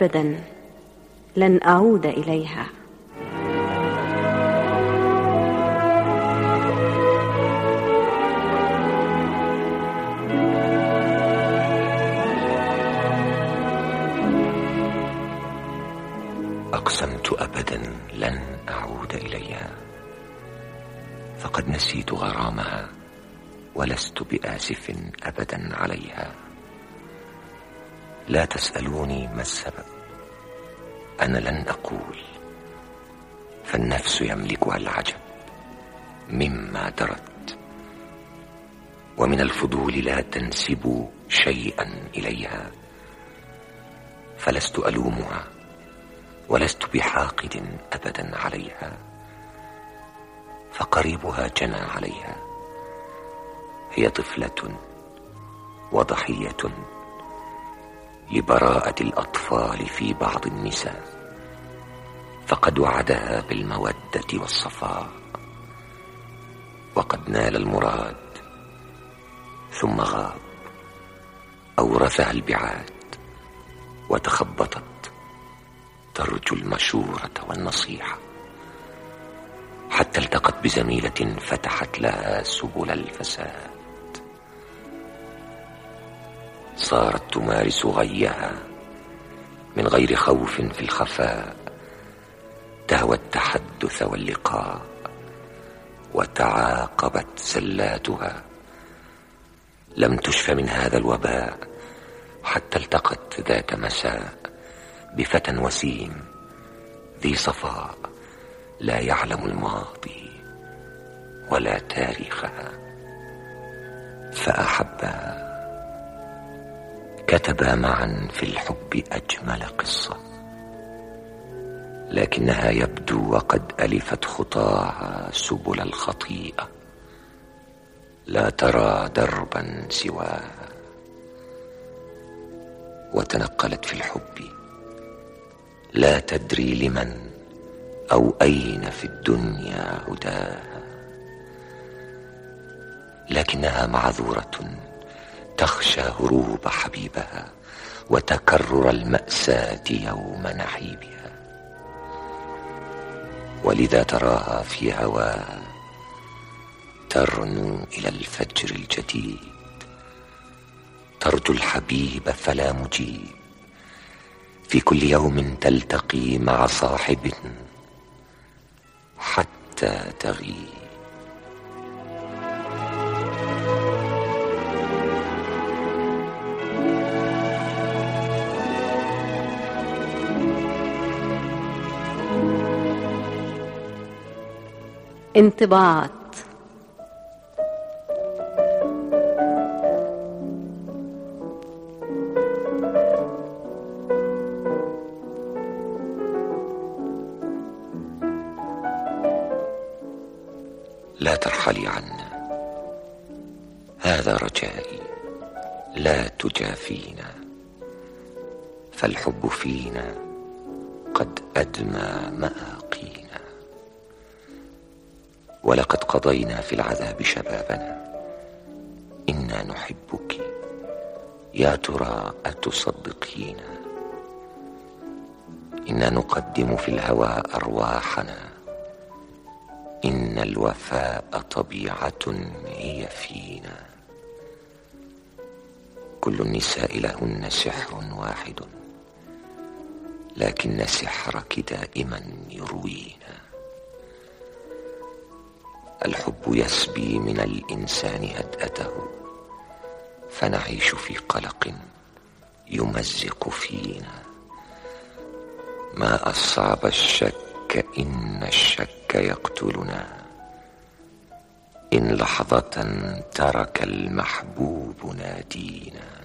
أبدا لن أعود إليها. أقسمت أبدا لن أعود إليها، فقد نسيت غرامها ولست بآسف أبدا عليها. لا تسألوني ما السبب، أنا لن أقول، فالنفس يملكها العجب مما درت، ومن الفضول لا تنسبوا شيئا إليها، فلست ألومها ولست بحاقد أبدا عليها، فقريبها جنى عليها. هي طفلة وضحية لبراءة الأطفال في بعض النساء، فقد وعدها بالمودة والصفاء، وقد نال المراد ثم غاب، أورثها البعاد وتخبطت ترجو المشورة والنصيحة، حتى التقت بزميلة فتحت لها سبل الفساد. صارت تمارس غيها من غير خوف في الخفاء، تهوى التحدث واللقاء، وتعاقبت زلاتها. لم تشف من هذا الوباء حتى التقت ذات مساء بفتى وسيم ذي صفاء، لا يعلم الماضي ولا تاريخها، فأحبها. كتبا معا في الحب أجمل قصة، لكنها يبدو وقد ألفت خطاها سبل الخطيئة، لا ترى دربا سواها، وتنقلت في الحب لا تدري لمن أو أين في الدنيا هداها. لكنها معذورة تخشى هروب حبيبها وتكرر المأساة يوم نحيبها، ولذا تراها في هواها ترنو إلى الفجر الجديد، ترجو الحبيب فلا مجيب، في كل يوم تلتقي مع صاحب حتى تغيب. انطباعات. لا ترحلي عنا، هذا رجائي، لا تجافينا، فالحب فينا قد أدمى مآقينا، ولقد قضينا في العذاب شبابنا. إنا نحبك، يا ترى أتصدقين؟ إنا نقدم في الهوى أرواحنا، إن الوفاء طبيعة هي فينا. كل النساء لهن سحر واحد، لكن سحرك دائما يروينا. الحب يسبي من الإنسان هدأته، فنعيش في قلق يمزق فينا. ما أصعب الشك، إن الشك يقتلنا، إن لحظة ترك المحبوب نادينا.